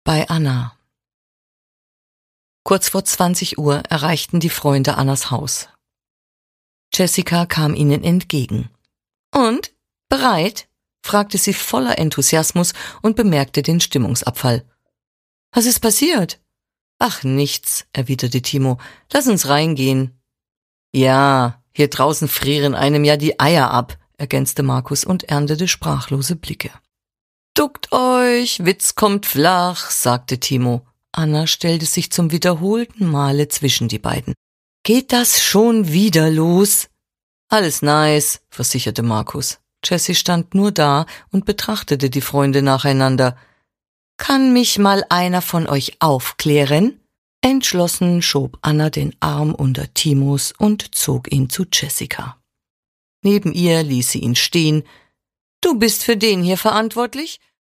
bei Anna. Kurz vor 20 Uhr erreichten die Freunde Annas Haus. Jessica kam ihnen entgegen. »Und? Bereit?« fragte sie voller Enthusiasmus und bemerkte den Stimmungsabfall. »Was ist passiert?« »Ach, nichts«, erwiderte Timo. »Lass uns reingehen.« »Ja, hier draußen frieren einem ja die Eier ab«, ergänzte Markus und erntete sprachlose Blicke. »Duckt euch, Witz kommt flach«, sagte Timo. Anna stellte sich zum wiederholten Male zwischen die beiden. »Geht das schon wieder los?« »Alles nice«, versicherte Markus. Jessie stand nur da und betrachtete die Freunde nacheinander. »Kann mich mal einer von euch aufklären?« Entschlossen schob Anna den Arm unter Timos und zog ihn zu Jessica. Neben ihr ließ sie ihn stehen. »Du bist für den hier verantwortlich?